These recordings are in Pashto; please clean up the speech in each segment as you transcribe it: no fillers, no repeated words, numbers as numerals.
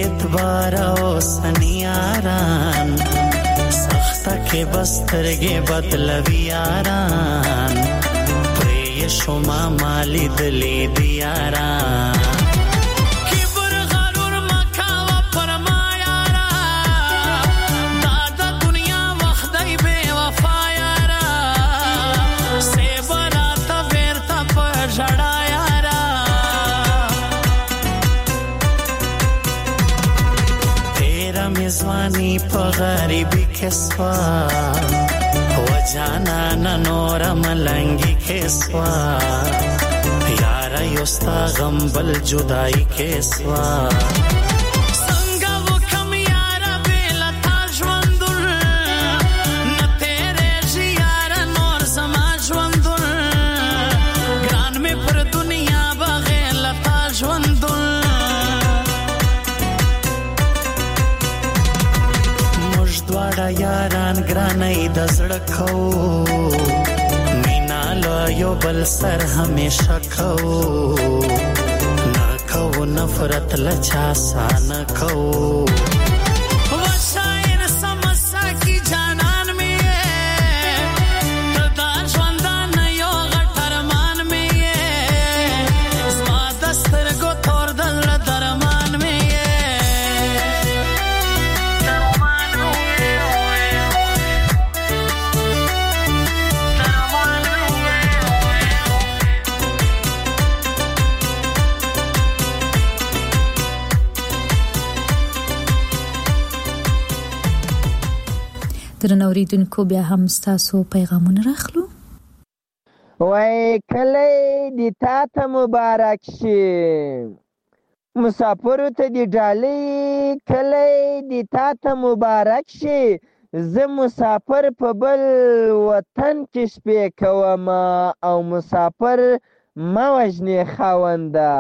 اعتبار اوسنی یاران سخته کې بسترګې بدلوي یاران پرې شما مالی دلی دی یاران میزوانی په غریبی کې سوا و جانا نور ملنګي کې سوا یار یوستا غم بل جدائی کې سوا یاران ګرانۍ د زړه کو مینا له یو بل سر همیشه کو نه کو نفرت له چا سان کو درنو اوریدونکو بیا هم ستاسو پیغامونه راخلو. وای کلی دی تا ته مبارک شي مسافرو ته دی ډالۍ کلی دی تا ته مبارک شي زه مسافر په بل وطن کې شپې کوم او مسافر ما وژنې خاونده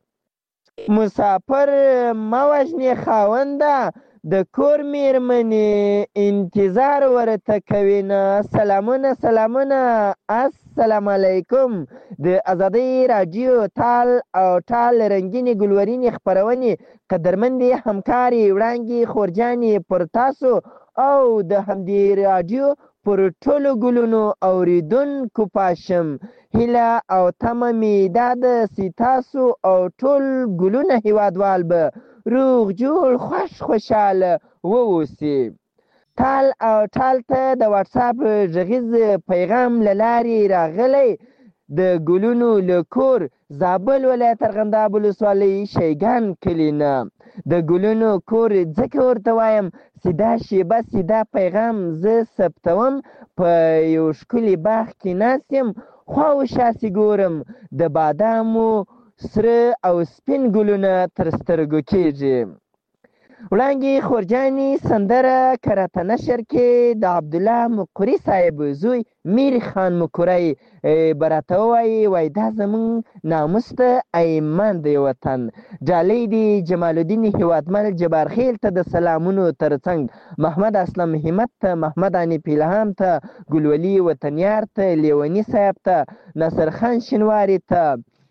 مسافر ما وژنې خاونده د کور میرمنې انتظار ورته کوي نه سلامونه السلام علیکم د ازادۍ راډیو تال او ټال رنګینې ګلورینې خپرونې قدرمندې همکارې وړانګې خورجانې پر تاسو او د همدې راډیو پر ټولو ګلونو اوریدونکو پاشم هیله او تمه مې دا ده چې تاسو او ټول ګلونه هیوادوال به روغ جوړ خوشحاله واوسي. تال او ټال ته د واتساپ غږیز پیغام له لارې راغلی د ګلونو له کور زابل ولایت ارغنداب ولسوالۍ شیګان کلي نه د ګلونو کور ځکه ورته وایم سیدا شیبه سیدا پیغام زه ثبتوم په یو ښکلي باغ کې ناست یم خوا و شاسې ګورم د بادامو سره او سپین ګلونه تر سترګو کېږي. وړانګې خورجانې سندره کرته نشر کې د عبدالله مقري صاحب زوی میر خان مقری به راته ووایي وایي دا زموږ ناموس ته ایمان دی وطن ډالۍ دی جمال الدین هیوادمل جبارخیل ته د سلامونو ترڅنګ محمد اسلم همت ته محمد انیف الهام ته ګلولي وطنیار ته لیوني صاحب ته ناصر خان شینواري ته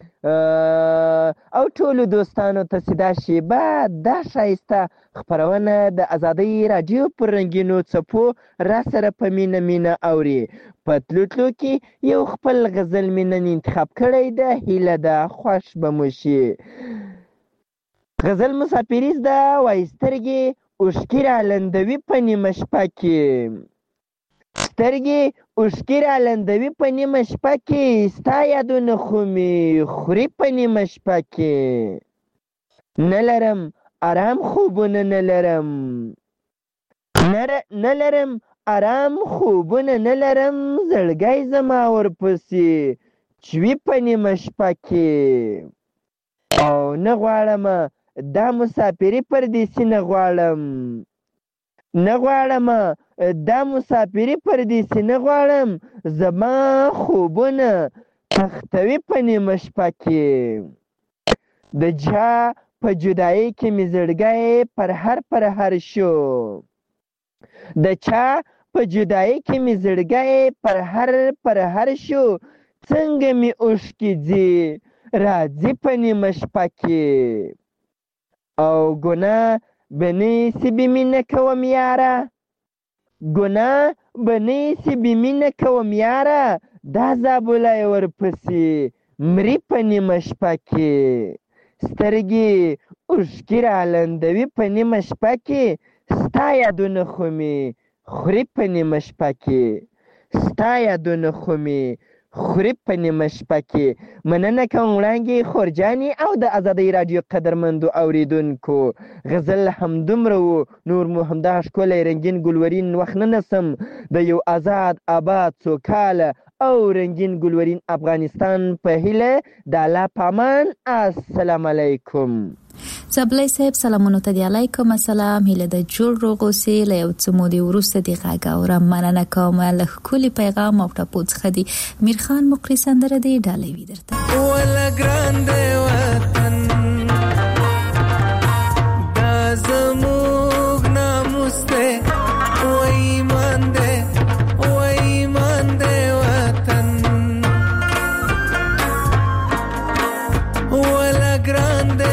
او ټولو دوستانو ته سیدا شیبه دا ښایسته خپرونه د ازادۍ راډیو پر رنګینو څپو را سره په مینه اوري. په تلو کې یو خپل غزل مې نن انتخاب کړی ده هیله ده خوښ به مو شي. غزل مسافریز ده وایي سترګې اوښکې رالندوي په نیمه شپه کې سترګې اوښکې رالندوي په نیمه شپه کې ستا یادونه خو مې خوري په نیمه شپه کې نه لرم آرام خوبونه نه لرم آرام خوبونه نه لرم زړګی زما ورپسې چوي په نیمه شپه کې او نه غواړم دا مسافري پردیسي نه غواړم دا مسافري پردیسي نه غواړم زما خوبونه تختوي په نیمه شپه کې د چا په جدایۍ کې مې زړګی پرهر شو د چا په جدایۍ کې مې زړګی پرهر شو څنګه مې اوښکې ځي راځي په نیمه شپه کې او ګناه به نیسي بې مینه کوم یاره، ګناه به نیسي بې مینه کوم یاره، دا زابله یې ورپسې مري په نیمه شپه کې، سترګې اوښکې رالندوي په نیمه شپه کې، ستا یادونه خو مې خوري په نیمه شپه کې، ستا یادونه خو مې خوري په نیمه شپه کې. مننه کوم وړانګې خورجانې او د ازادۍ راډیو قدرمندو اورېدونکو. غزل همدومره و، نور مو همدغه ښکلی رنګین ګلورین وخت نه نسم د یو آزاد آباد سوکاله او رنګین ګلورین افغانستان په هیله د الله په امان. السلام علیکم. زبلی صاحب سلامونو ته دی. علیکم السلام. هیله د جوړ روغ اوسې. له یو څه مودې وروسته دې غږ اورم. مننه کوم له ښکلي پیغام او ټپو څخه دی. میرخان مقری سندره دی ډالوي درته. ولا ګران دی وطن دا زموږ ناموس دی و ایمان دی و ایمان دی وطن ولا ګران دی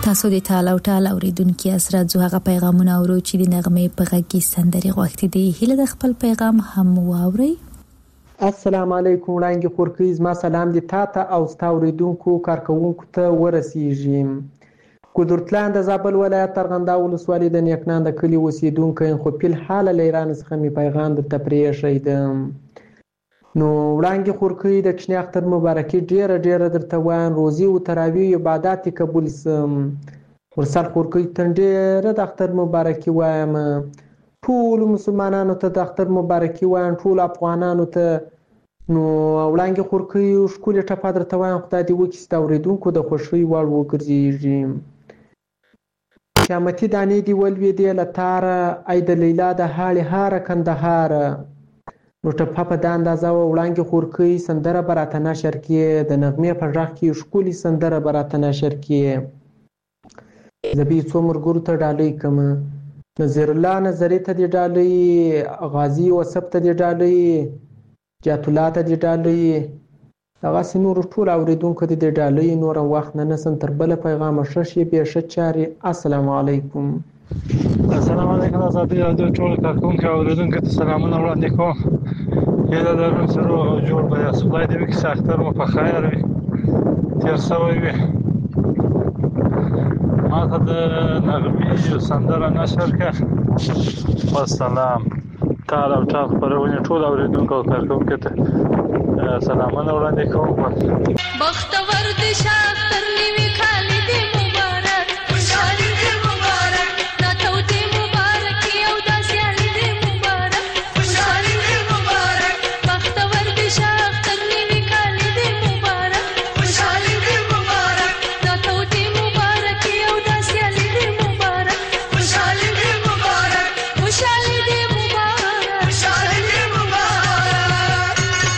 تاسو د تعالی او تعالی اوریدونکو اسره جو هغه پیغامونه اورو چې د نغمه په غږی سندري غوښتي دي هله د خپل پیغام هم واوري. السلام علیکم وړاندې خورکې زما سلام دي تاته او ستا اوریدونکو کارکونکو ته ورسیږي. قدرتلان د زابل ولایت ارغنداو ولسوالۍ د نیکنان د کلی اوسیدونکو خو په حال له ایران څخه می پیغام د تپریښ ایدم. نو وړاندې خورکې د کشنی اختر مبارکي ډیره درته وایم روزي او تراویح عبادت قبول سم. ورسره خورکې ته ډیره د اختر مبارکي وایم ټول مسلمانانو ته د اختر مبارکي وایم ټول افغانانو ته. نو وړاندې خورکې ښکلې ټپه درته وایم خدای دې وکړي ستا اوریدونکو د خوښۍ وړ وګرځېږي. قیامتي دانې دې ولوېدې له تاره ای د لیلا د هاړې هاره کندهاره. نو ټپه په دا اندازه وړاندې خورکې سندره به راته نشر کړې د نغمې په غږ کې ښکلې سندره به راته نشر کړې. زه به څو ملګرو ته ډالۍ کړم نظیر الله نظري ته دې ډالۍ غازي وصف ته دې ډالۍ جات الله ته دې ډالۍ دغسې نورو ټولو اورېدونکو ته دې ډالۍ نور وخت نه نسم تر بله پیغامه ښه شیبې ښه چارې. السلام علیکم. السلام علیکم ازادي راډیو ټول کارکونکو او اوریدونکو ته سلامونه وړاندې کوم. هیله لرم چې روغ او جوړ به یاست. خدای دې وکړي چې اختر مو په خیر وي تېر سوی وي. ما ته د نغمې یو سندره نشر کړه. والسلام. تعالی او تعالی خپرونې ټول اوریدونکو او کارکونکو ته سلامونه وړاندې کوم. بختور دې شاختر نیوي خالي دې مبارک خوشالي دې مبارک ناتو دې مبارک یو داسيالي دې مبارک خوشالي دې مبارک بختور دې شاختر نیوي خالي دې مبارک خوشالي دې مبارک ناتو دې مبارک یو داسيالي دې مبارک خوشالي دې مبارک خوشالي دې مبارک خوشالي دې مبارک.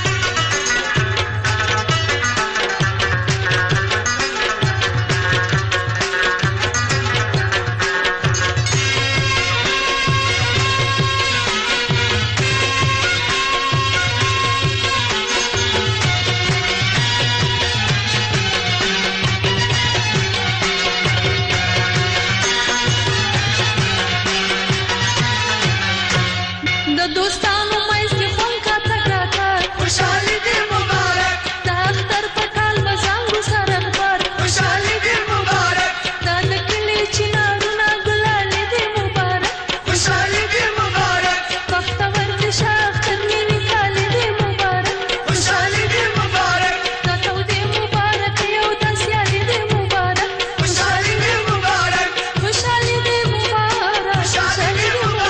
د دوستانو مېز کې خون کا تکاته خوشالي دې مبارک د اختر په ټال بزانګو سره خبر خوشالي دې مبارک د نکلي چنارونه ګلالي دې مبارک خوشالي دې مبارک بختور دې شاختر نیوي خالي دې مبارک خوشالي دې مبارک ناتو دې مبارک یو داسيالي دې مبارک خوشالي دې مبارک خوشالي دې مبارک خوشالي دې مبارک.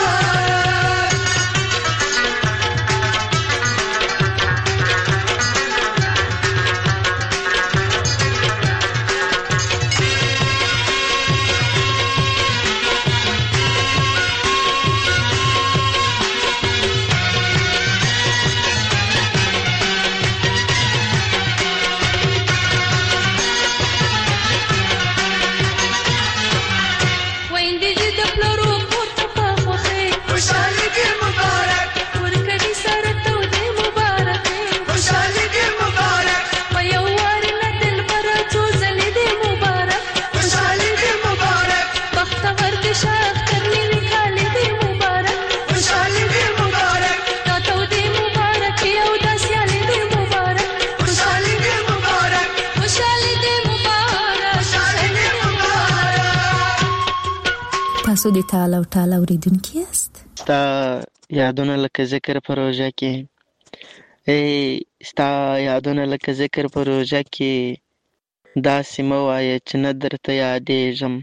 ویندې دې د پلرو کور ته په خوښۍ خوشالي دې مبارک ورکړي سره تو دې مبارک خوشالي دې مبارک په یو وار نه دلبره څو ځلې دې مبارک خوشالي دې مبارک بختور دې شاختر نیوي خالي دې مبارک خوشالي دې مبارک ناتو دې مبارک یو داسيالي دې مبارک خوشالي دې مبارک خوشالي دې مبارک خوشالي دې مبارک. تاسو د تعالی او تعالی اوریدونکو یاست. ستا یادونه لکه ذکر په روژه کې ستا یادونه لکه ذکر په روژه کې داسې مه وایه چې نه درته یادېږم.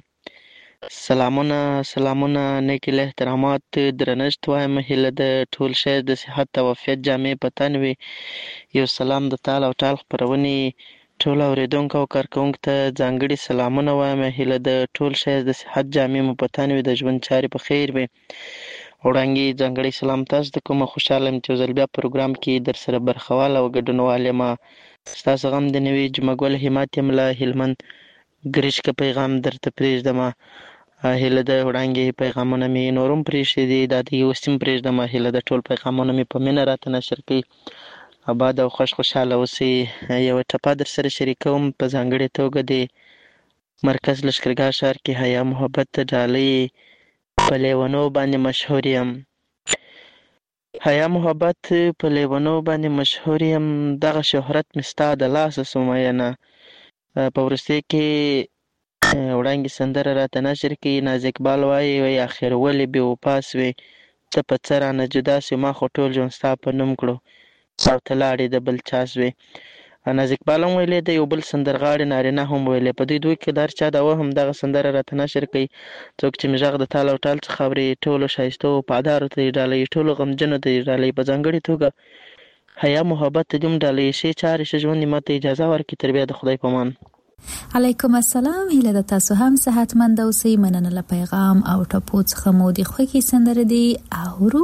سلامونه نیکې له احترامات درنښت وایم. هیله د ټول شی د صحت او عافیت جامې په تن وي. یو سلام د تعالی او تعالی خپرونې ټول اوریدونکو او کارکونکو ته ځانګړي سلامونه وایم. هیله د ټول شی د صحت جامې مو په تن وي د ژوند چارې په خیر وي. وړاندې ځانګړی سلام تاسو ته کوم. خوشحاله یم چې یو ځل بیا پروګرام کې در سره برخوال او ګډونوال یم. ستاسو غم د نوي جمعه ګل همت یم له هلمند ګرچ که پیغام درته پرېږدم. هیله د وړاندې پیغامونه مې نور هم پرېښي دي دا د اوس هم پرېږدم. هیله د ټول پیغامونه مې په مینه راته نشر کړي. آباد او خوشحاله اوسئ. یوه ټپه در سره شریکوم په ځانګړې توګه د مرکز لښکرګاه ښار کې حیا محبت ډالۍ په لیونو باندې مشهور یم. حیا محبت په لیونو باندې مشهور یم، دغه شهرت مې ستا د لاسه سو مینه. په وروستۍ کې وړاندې سندره راته نشر کوي. ناز اقبال وایي اخر ولې بې وفا سوې، ته په څه رانه جدا سوې، ما خو ټول ژوند ستا په نوم کړو او ته لاړې د بل چا سوې. ناز اقبال هم ویلې ده، یو بل سندرغاړي نارینه هم ویلې. په دوی کې د هر چا د وهم دغه سندره راته نشر کوي. څوک چې مې غږ د تال او ټال څخه اوري، ټولو ښایستو وفادارو ته یې ډالۍ، ټولو غمجنو ته یې ډالۍ. په ځانګړې توګه حیا محبت ته دې هم ډالۍ. ښې چارې ښه ژوند دې ماته اجازه ورکړي. تر بیا د خدای په امان. علیکم السلام. هیله ده تاسو هم صحتمند اوسئ. مننه له پیغام او ټپو څخه مو د خوښې سندره دی اورو.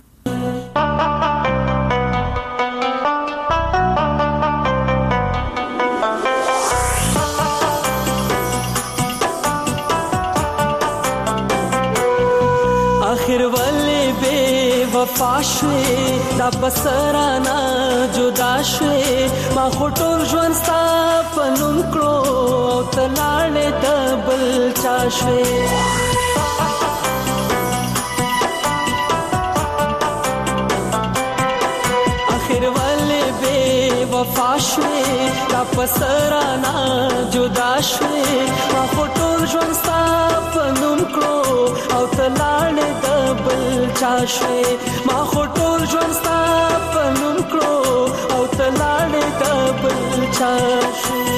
آخر ولې بے وفا شوې، دا بسرانا جدا شوې، ما خو ټول ژوند ستا په نوم کړو او ته لاړې د بل چا شوې. آخر ولې بے وفا شوې، دا بسرانا جدا شوې، ما خو ټول ژوند ستا په نوم کړو او ته لاړې د بل چا شوې. ما خو ټول ژوند ستا په نوم کړو او ته لاړې د بل چا شوې.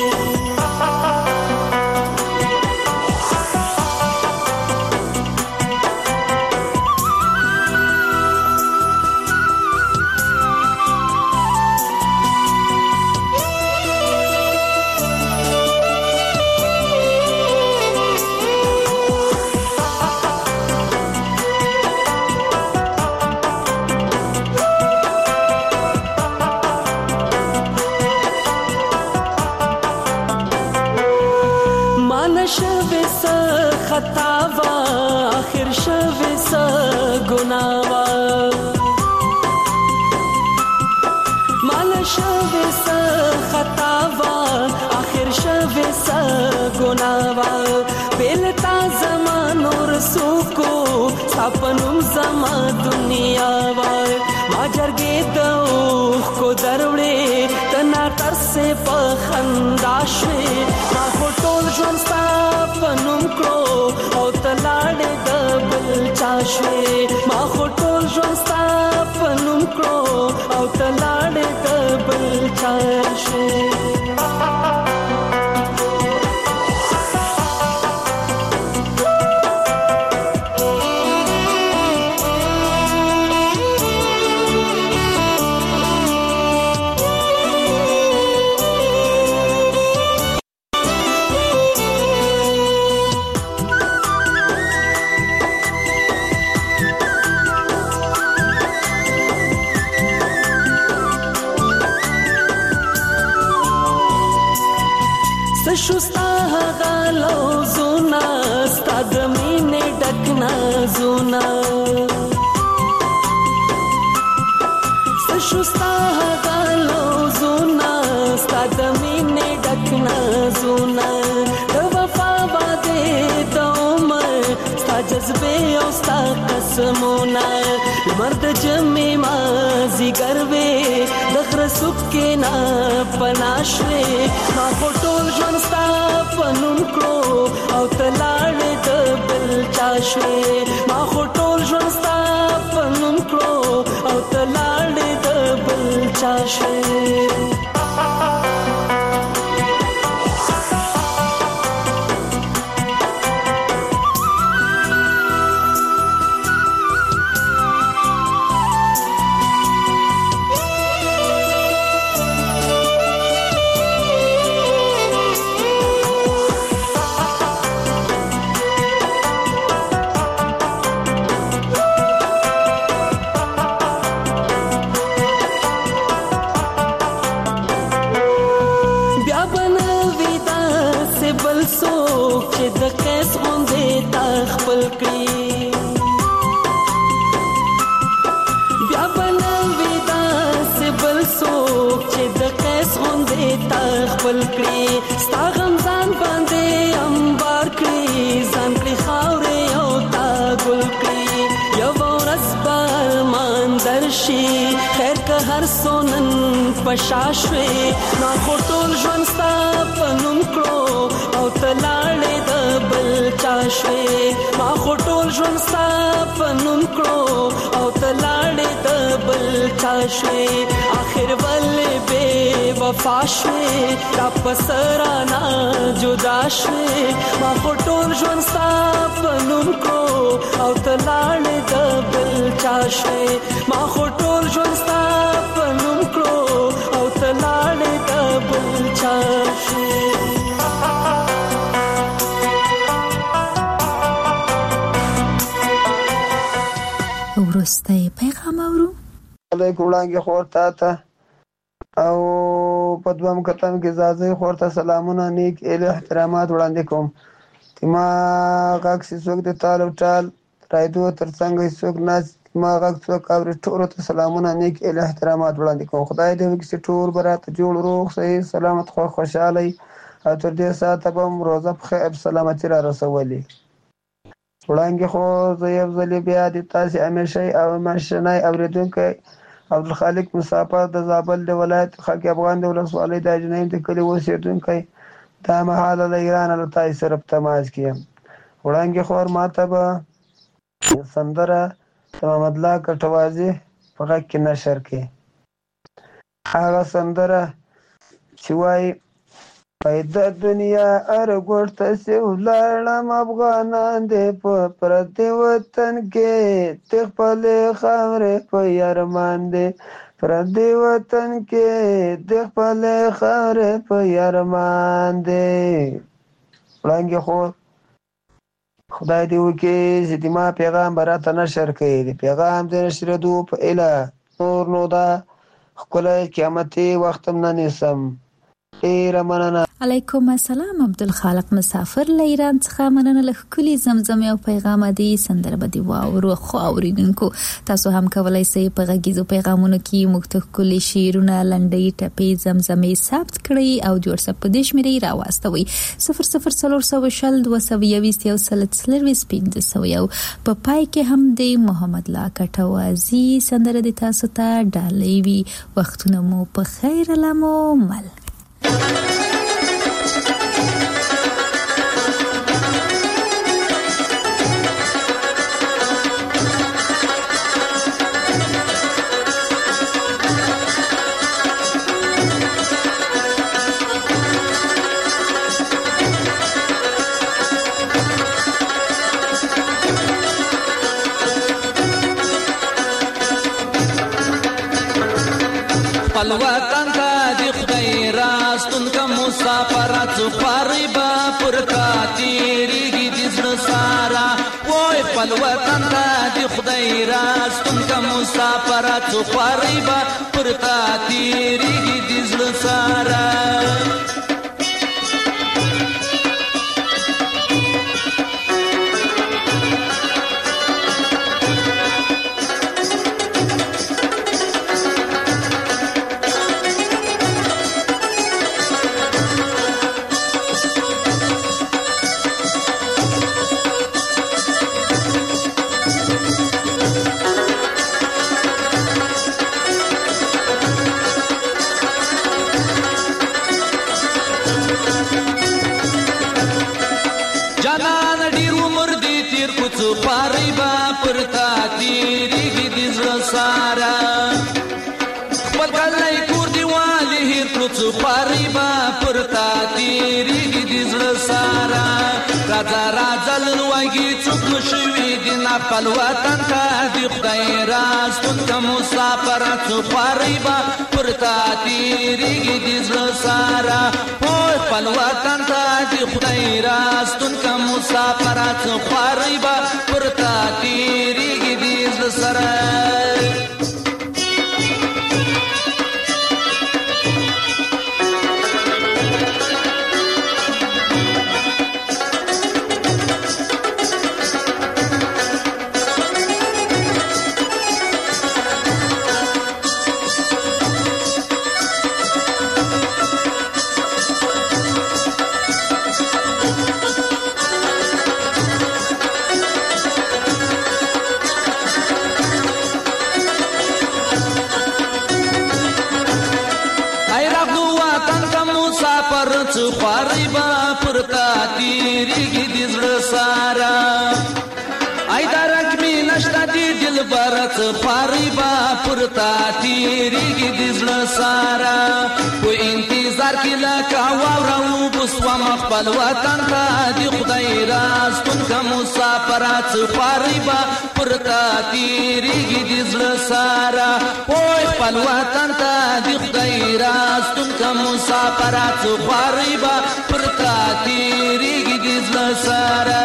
شوی سا خطا وا، آخر شوی سا گناه وا، مال شوی سا خطا وا، آخر شوی سا گناه وا. بیلتا زمان اور سوکو سپنم زما دنیا وا. ما جرګې د اوښ کو دروړې تنا تر سے په خندا شوې. ما خو ټول ژوند ستا په نوم کړو او ته لاړې د بل چا شوې. ما خو ټول ژوند ستا په نوم کړو او ته لاړې د بل چا شوې. شستا غالو زونا ستا د مینې ډک نازونه، شستا غالو زونا ستا د مینې ډک نازونه. د وفا باندې د عمر ستا جذبې او ستا قسمونه، لمر د جمعې مازدیګر وې د غره څوک کې نه پناه شوې. ما خو ټول ژوند ستا په نوم کړو او ته لاړې د بل چا شوې. ما خو ټول ژوند ستا په نوم کړو او ته لاړې د بل چا شوې. که هر سونن پشاشوي نا خټول ژوند ستا پنوم کړو او تلاړې د بل چاشوي ما خټول ژوند ستا پنوم کړو او تلاړې د بل چاشوي اخر ولې بے وفا شوي تا پسرانا جدا شوي ما خټول ژوند ستا پنوم کړو او تلاړې د بل چاشوي ما خټول ژوند ستا پنوم کړو او تلاړې د بل چاشوي وروسته پیغام اورو. علیکم وړاندې خور ته او په دوام کتن کې زازي خور ته سلامونه نیک اله احترامات وړاندې کوم. ما غاښ څوک د تعالو ټال رايدو ترڅنګ څوک ناز ما غاښ څوک او ټول ته سلامونه نیک اله احترامات وړاندې کوم. خدای دې وکړي ټول برات جوړ روغ صحیح سلامت خو خوشاله او تر دې ساعته به روزه په خیر سلامتی را رسولي. وړاندې خو زه یو ځل بیا د تاسې همیشه او ماشنای اوریدونکو عبدالخالق مسافر د زابل د ولایت خاک افغان د ولسوالۍ د اجنیم د کلي اوسېدونکی دا مهال له ایران له تاسې سره په تماس کې یم. وړاندې خور ماته به سندره د محمد الله کټوازي په غږ کې نشر کړي. هغه سندره چې وایي پیدا دنیا ارګوټ ته سي ولاړم افغانان دې په پردي وطن کې خپل خاورې په یارمان دې پردي وطن کې خپل خاورې په یارمان دې. وړاندې خو خدای دې وکړي چې د ما پیغام براته نشر کړي. د پیغام د نشرېدو په اله نور نو دا ښکلی قیامتي وخت هم نه نیسم. علیکم السلام عبدالخالق مسافر له ایران څخه مننه له ښکلي زمزمې او پیغام دی سندره به دی واورو. خو اوریدونکو تاسو هم کولای شئ په غږیزو پیغامونو کې موږ ته ښکلي شعرونه لنډۍ ټپې زمزمې ثبت کړئ او د واتساپ په دې شمېرې راواستوئ 00402021 په پای کې هم د محمد الله کټوازي سندره د تاسو ته ډالۍ وي. وختونه مو په خیر لمو مل. الوطن ته د خدای راستون کا مسافرات خاربا پر کاتیریږي د زړه سارا وای په الوطن ته د خدای راستون کا مسافرات خاربا پر کاتیریږي د زړه سارا. خپل وطن ته د خدای راستون کا مسافرات خاربا پرتا تیریږي د زړه سارا. خپل وطن ته د خدای راستون کا مسافرات خاربا پرتا تیریږي د زړه سارا. تیریږي د زړه سارا ای درک می نشته دی دلبر څه خواري به پرتا تیریږي د زړه سارا په انتظار کې لکه واوره وبسوم خپل وطن ته د خدای راستون که مسافرات څه خواري به پرتا تیریږي د زړه سارا پوی خپل وطن ته د خدای راستون که مسافرات څه خواري به پرتا تیریږي د زړه سارا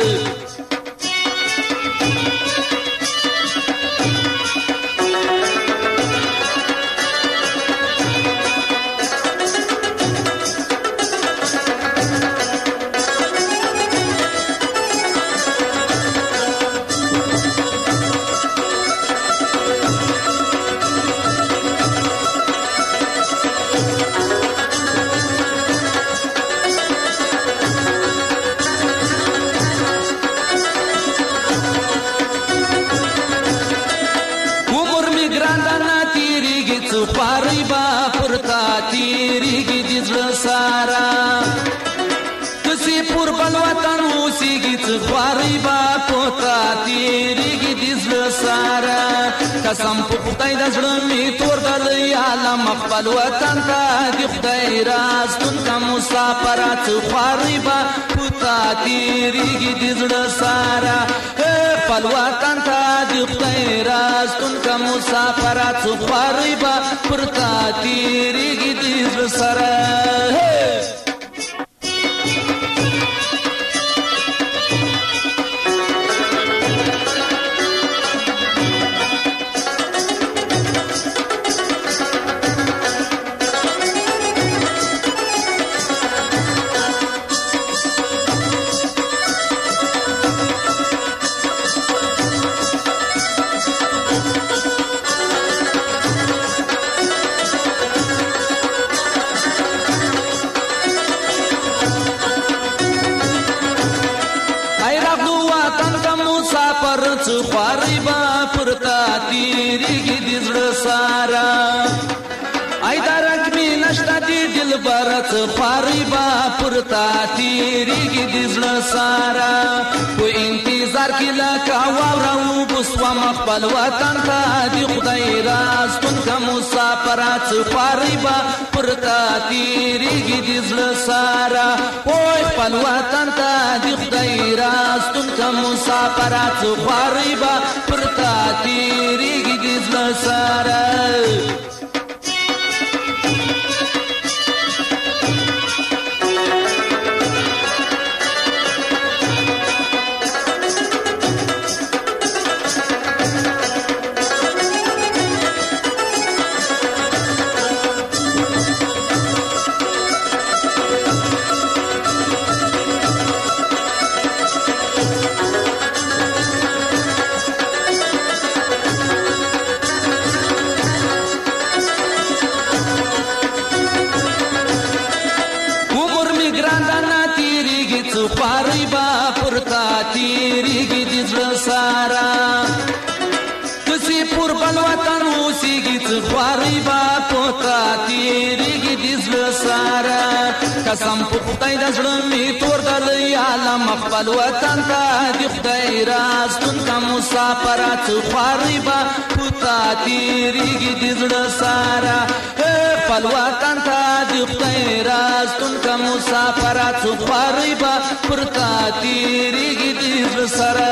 خواري با پرتا تیریږي د زړه سارا کسي پر بل وطن اوسېږي څه خواري با پرتا تیریږي د زړه سارا قسم په خدای د زړه مې تور دی عالم خپل وطن ته د خدای راستون که مسافرات څه خواري با پرتا تیریږي د زړه سارا خپل وطن ته د خدای راستون که مسافرات څه خواري با پرتا تیریږي د زړه سره خواري با پرتا تیریږي د زړه سارا ای درک می نشته دی دلبر څه خواري با پرتا تیریږي د زړه سارا په انتظار کې لکه واوره وبسوم خپل وطن ته د خدای راستون که مسافرات څه خواري با پرتا تیریږي د زړه سارا پوی خپل وطن ته د خدای راستون که مسافرات څه خواري با پرتا تیریږي د زړه سارا خواري با پرتا تیریږي د زړه سارا کسي پر بل وطن اوسېږي څه خواري با پرتا تیریږي د زړه سارا قسم په خدای د زړه مې تور دی عالم خپل وطن ته د خدای راستون که مسافرات څه خواري با پرتا تیریږي د زړه سارا خپل وطن ته د خدای راستون که مسافرات څه خواري با پرتا تیریږي د زړه سره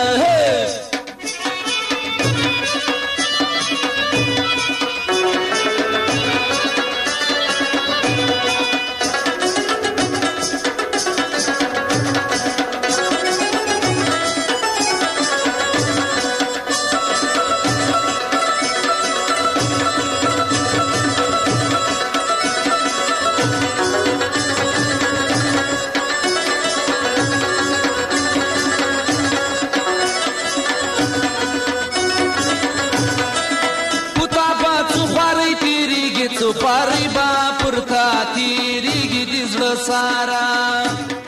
خواري با پرتا تیریږي د زړه سارا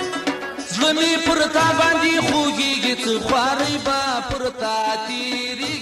زړه مې پرتا باندې خوږیږي څه خواري با پرتا تیریږي